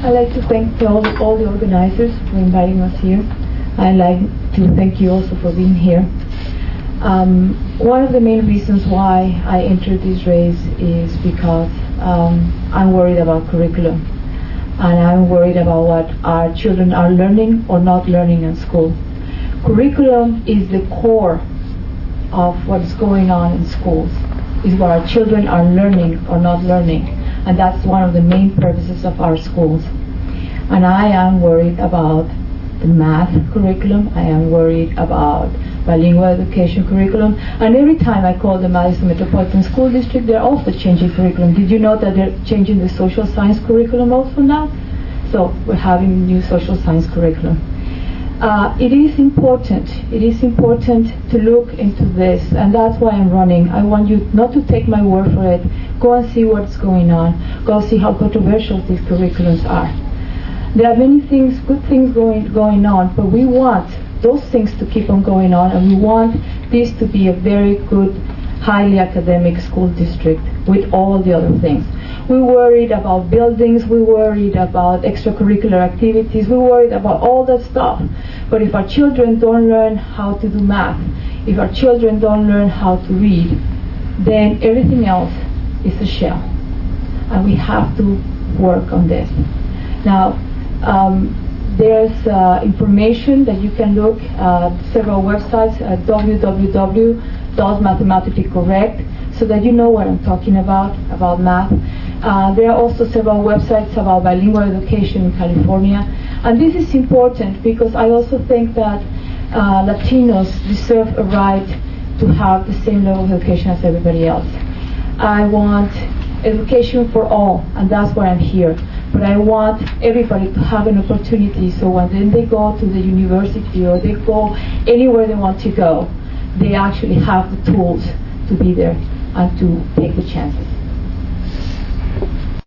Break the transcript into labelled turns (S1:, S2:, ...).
S1: I'd like to thank all the organizers for inviting us here. I'd like to thank you also for being here. One of the main reasons why I entered this race is because I'm worried about curriculum, and I'm worried about what our children are learning or not learning in school. Curriculum is the core of what's going on in schools, is what our children are learning or not learning, and that's one of the main purposes of our schools. And I am worried about the math curriculum, I am worried about bilingual education curriculum, and every time I call the Madison Metropolitan School District, they're also changing curriculum. Did you know that they're changing the social science curriculum also now? So we're having new social science curriculum. It is important to look into this, and that's why I'm running. I want you not to take my word for it. Go and see what's going on. Go see how controversial these curriculums are. There are many things, good things going on, but we want those things to keep on going on, and we want this to be a very good, highly academic school district with all the other things. We're worried about buildings, we're worried about extracurricular activities, we're worried about all that stuff. But if our children don't learn how to do math, if our children don't learn how to read, then everything else is a shell. And we have to work on this. Now, there's information that you can look at several websites at www.mathematicallycorrect, so that you know what I'm talking about math. There are also several websites about bilingual education in California. And this is important because I also think that Latinos deserve a right to have the same level of education as everybody else. I want education for all, and that's why I'm here. But I want everybody to have an opportunity, so when they go to the university or they go anywhere they want to go, they actually have the tools to be there and to take the chances.